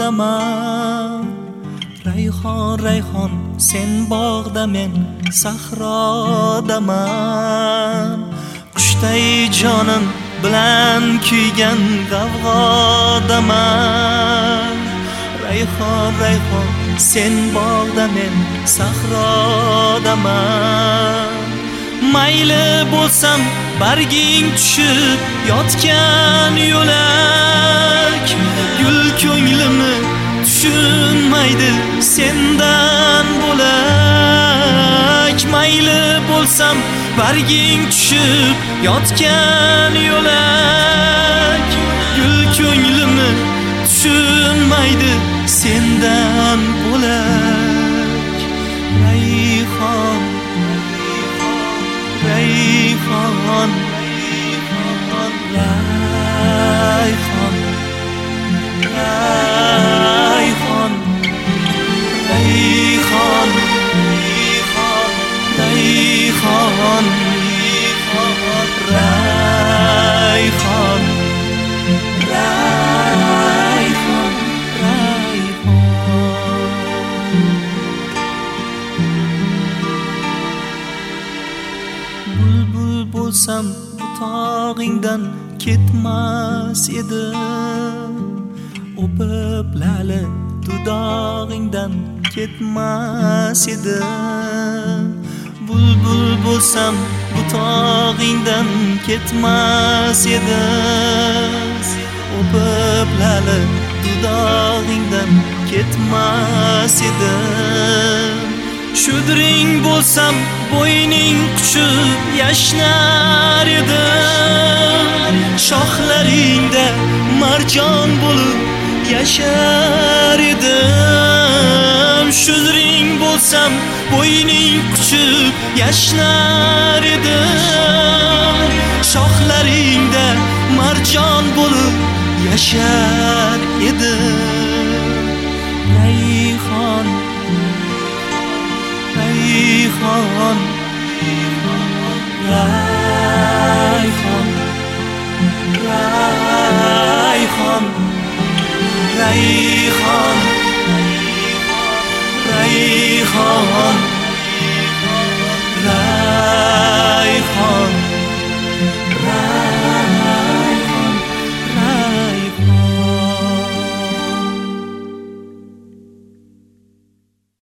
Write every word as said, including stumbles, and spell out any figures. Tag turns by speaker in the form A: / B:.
A: sahrodaman. Rayhon rayhon sen bog'da, men sahrodaman. Qushday jonim bilan kuygan g'avg'odaman. Rayhon rayhon sen bog'da, men sahrodaman. Mayli bo'lsam barging tushib yotgan yo'lak, gul ko'nglimni tushunmaydi sendan bo'lak. Mayli bo'lsam barging tushib yotgan yo'lak, gul ko'nglimni tushunmaydi sendan bo'lak. Rayhon Rayhon Rayhon Rayhon Rayhon Rayhon Rayhon Rayhon bo'lsam butog'ingdan ketmas edim, o'pib lali dudog'ingdan ketmas edim. Bulbul bo'lsam butog'ingdan ketmas edim, o'pib lali dudog'ingdan ketmas edim. Shudring bo'lsam bo'yning quchib yashnar edim, shoxlaringda marjon bo'lib yashar edim. Shudring bo'lsam bo'yning quchib yashnar edim, shoxlaringda marjon bo'lib yashar edim. Rayhon Rayhon Rayhon Rayhon Rayhon Rayhon